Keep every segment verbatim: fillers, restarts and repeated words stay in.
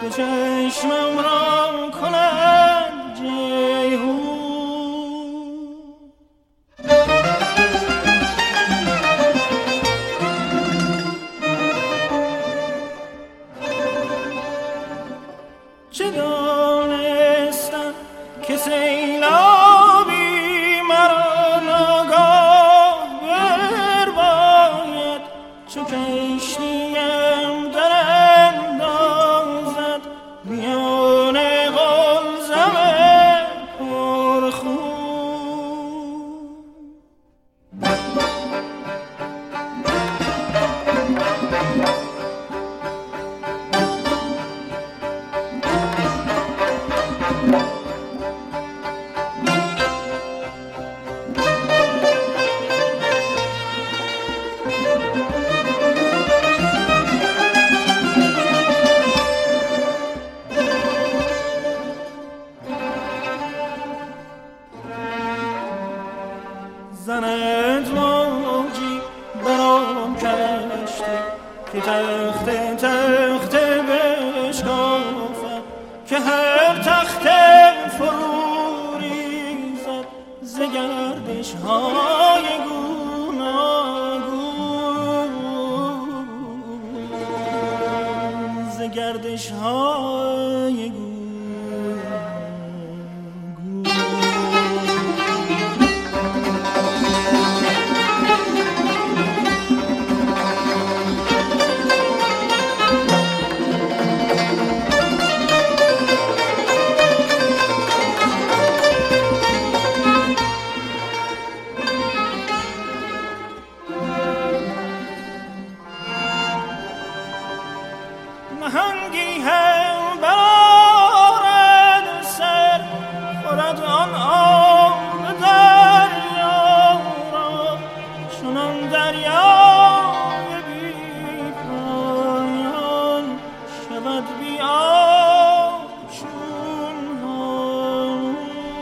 دو چشمم را کند جیهون. چه دانستم که سیلابی مرا ناگاه برباید، چو کشتیم در اندازد میان قلزم پرخون. زند موجی برام کشتی که تخت تخت بشکافد، که هر تخت فرو ریزد ز گردش های گوناگون، ز گردش های گوناگون. نهنگی هم برآرد سر، خورد آن آب دریا را، چنان دریای بی پایان شود بی آب چون هامون.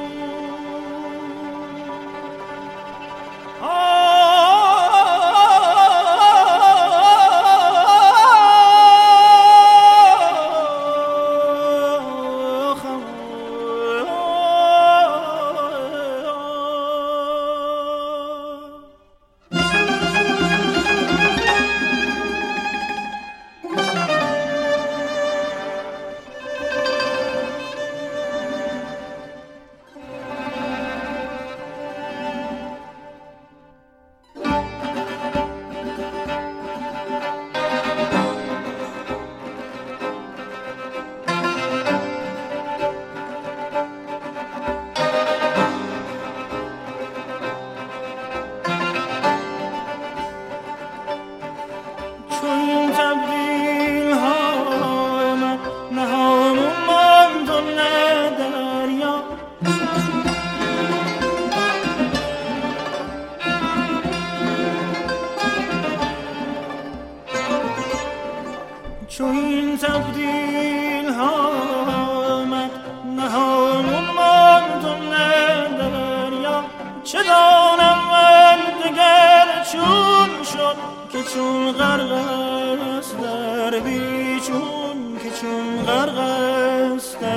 چون تبدیل ها من نهامون ماند و نه دریا، چون این تبدیل ها من نهامون ماند و نه دریا. چه دانم من دگر چون شد که چون غرق است در بیچون، که چون غرق است